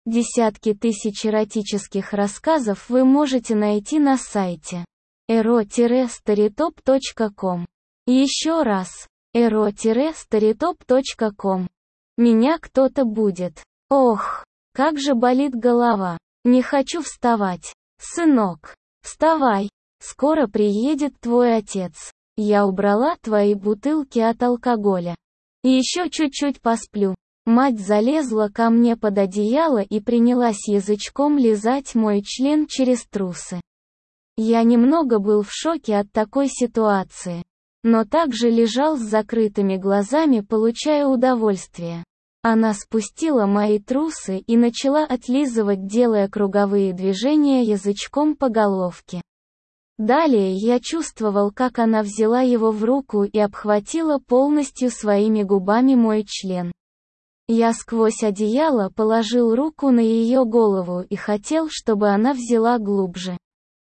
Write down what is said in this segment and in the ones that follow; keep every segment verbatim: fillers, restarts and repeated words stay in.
Десятки тысяч эротических рассказов вы можете найти на сайте эро старитоп точка ком. Еще раз, эро старитоп точка ком. Меня кто-то будет. Ох, как же болит голова. Не хочу вставать. Сынок, вставай. Скоро приедет твой отец. Я убрала твои бутылки от алкоголя. И еще чуть-чуть посплю. Мать залезла ко мне под одеяло и принялась язычком лизать мой член через трусы. Я немного был в шоке от такой ситуации, но также лежал с закрытыми глазами, получая удовольствие. Она спустила мои трусы и начала отлизывать, делая круговые движения язычком по головке. Далее я чувствовал, как она взяла его в руку и обхватила полностью своими губами мой член. Я сквозь одеяло положил руку на ее голову и хотел, чтобы она взяла глубже.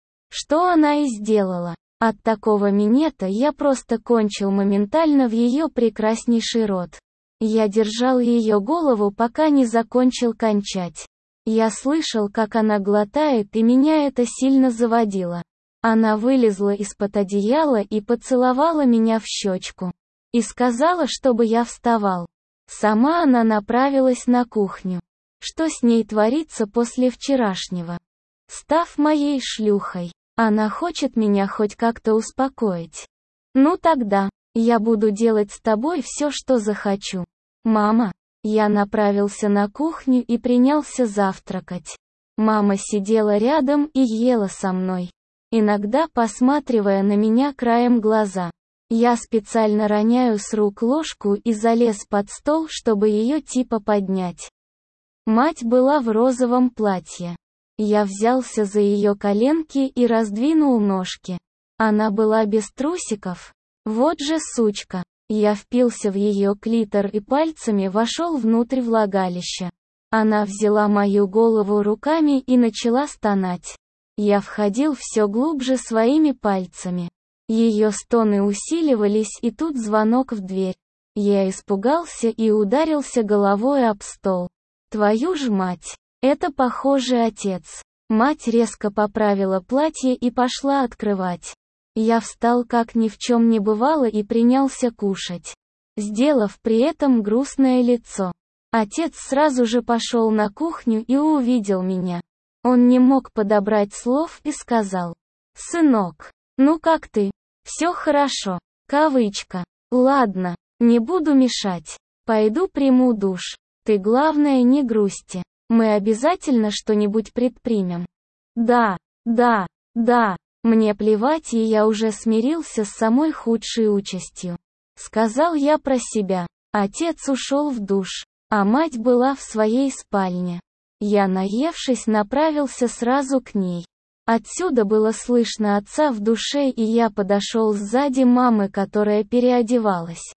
Что она и сделала. От такого минета я просто кончил моментально в ее прекраснейший рот. Я держал ее голову, пока не закончил кончать. Я слышал, как она глотает, и меня это сильно заводило. Она вылезла из-под одеяла и поцеловала меня в щечку. И сказала, чтобы я вставал. Сама она направилась на кухню. Что с ней творится после вчерашнего? Став моей шлюхой, она хочет меня хоть как-то успокоить. Ну тогда, я буду делать с тобой все, что захочу. Мама. Я направился на кухню и принялся завтракать. Мама сидела рядом и ела со мной, иногда посматривая на меня краем глаза. Я специально роняю с рук ложку и залез под стол, чтобы ее типа поднять. Мать была в розовом платье. Я взялся за ее коленки и раздвинул ножки. Она была без трусиков. Вот же сучка. Я впился в ее клитор и пальцами вошел внутрь влагалища. Она взяла мою голову руками и начала стонать. Я входил все глубже своими пальцами. Ее стоны усиливались, и тут звонок в дверь. Я испугался и ударился головой об стол. Твою ж мать! Это, похоже, отец. Мать резко поправила платье и пошла открывать. Я встал, как ни в чем не бывало, и принялся кушать, сделав при этом грустное лицо. Отец сразу же пошел на кухню и увидел меня. Он не мог подобрать слов и сказал: «Сынок, ну как ты? Все хорошо». Кавычка. Ладно, не буду мешать. Пойду приму душ. Ты, главное, не грусти. Мы обязательно что-нибудь предпримем. Да, да, да. Мне плевать, и я уже смирился с самой худшей участью. Сказал я про себя. Отец ушел в душ, а мать была в своей спальне. Я, наевшись, направился сразу к ней. Отсюда было слышно отца в душе, и я подошел сзади мамы, которая переодевалась.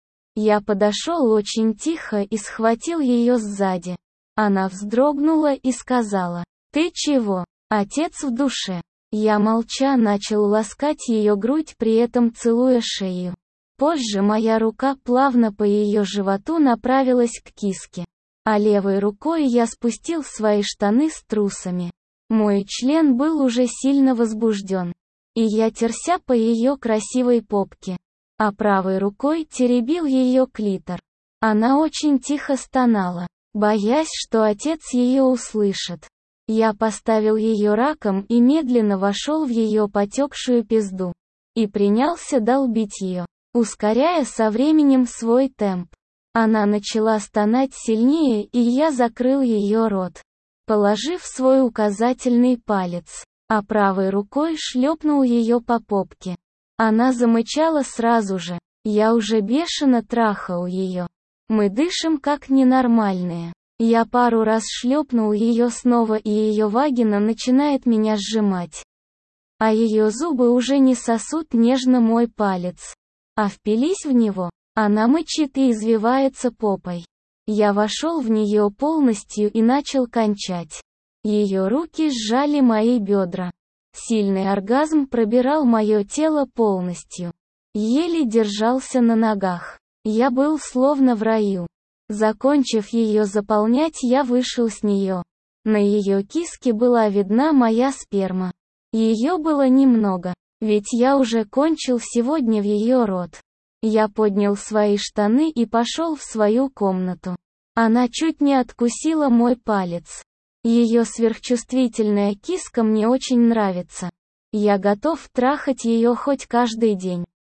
Я подошел очень тихо и схватил ее сзади. Она вздрогнула и сказала: «Ты чего? Отец в душе». Я молча начал ласкать ее грудь, при этом целуя шею. Позже моя рука плавно по ее животу направилась к киске, а левой рукой я спустил свои штаны с трусами. Мой член был уже сильно возбужден, и я терся по ее красивой попке, а правой рукой теребил ее клитор. Она очень тихо стонала, боясь, что отец ее услышит. Я поставил ее раком и медленно вошел в ее потекшую пизду. И принялся долбить ее, ускоряя со временем свой темп. Она начала стонать сильнее, и я закрыл ее рот, положив свой указательный палец, а правой рукой шлепнул ее по попке. Она замычала сразу же. Я уже бешено трахал ее. Мы дышим как ненормальные. Я пару раз шлепнул ее снова, и ее вагина начинает меня сжимать. А ее зубы уже не сосут нежно мой палец, а впились в него. Она мычит и извивается попой. Я вошел в нее полностью и начал кончать. Ее руки сжали мои бедра. Сильный оргазм пробирал мое тело полностью. Еле держался на ногах. Я был словно в раю. Закончив ее заполнять, я вышел с нее. На ее киске была видна моя сперма. Ее было немного, ведь я уже кончил сегодня в ее рот. Я поднял свои штаны и пошел в свою комнату. Она чуть не откусила мой палец. Ее сверхчувствительная киска мне очень нравится. Я готов трахать ее хоть каждый день.